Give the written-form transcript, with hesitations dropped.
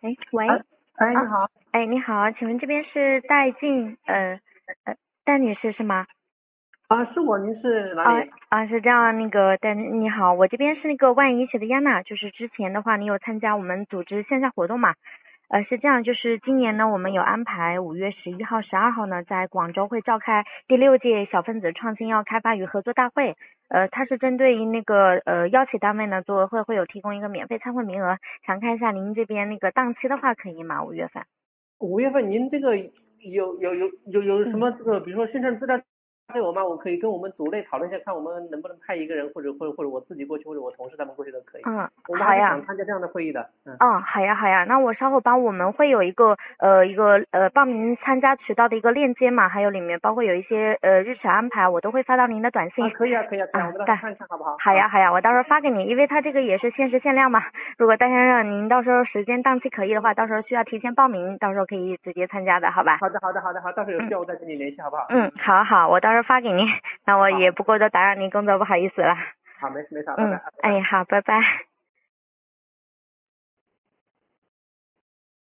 哎，喂， 哎哎， 啊， 你好。 哎，你好，请问这边是戴静，戴女士是吗？ 啊，是我，您是哪啊里？ 啊，是这样，那个戴，你好，我这边是那个万一写的亚娜，就是之前的话，你有参加我们组织线下活动嘛？是这样，就是今年呢，我们有安排5月11号、12号呢，在广州会召开第6届小分子创新药开发与合作大会。它是针对于那个药企单位呢，组委会有提供一个免费参会名额，想看一下您这边那个档期的话可以吗？5月份？ 5月份您这个有什嗯。 么这个，比如说宣传资料给我吗？我可以跟我们组内讨论一下，看我们能不能派一个人，或者我自己过去，或者我同事他们过去都可以。 嗯， 我们还是好呀。 想参加这样的会议的。嗯。 好呀，好呀，那我稍后我们会有一个报名参加渠道的一个链接嘛，还有里面包括有一些日程安排，我都会发到您的短信。 啊，可以啊，可以啊，可以啊，我们到时候但看一看好不好？ 好呀，好呀，我到时候发给你，因为它这个也是限时限量嘛。如果戴先生您到时候时间档期可以的话，到时候需要提前报名，到时候可以直接参加的，好吧？ 好的，好的，好的，好，到时候有需嗯要我再跟你联系，好不好？ 嗯，好好，我到时候发给您。那我好， 也不过多打扰您工作，不好意思了。 好，没事没事，拜拜， 嗯， 拜拜。 哎，好，拜拜。